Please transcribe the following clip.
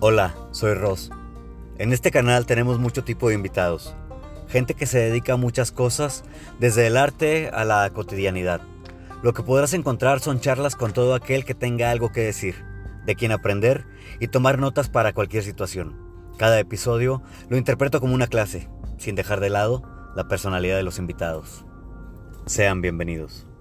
Hola, soy Ross. En este canal tenemos mucho tipo de invitados. Gente que se dedica a muchas cosas, desde el arte a la cotidianidad. Lo que podrás encontrar son charlas con todo aquel que tenga algo que decir, de quien aprender y tomar notas para cualquier situación. Cada episodio lo interpreto como una clase, sin dejar de lado la personalidad de los invitados. Sean bienvenidos.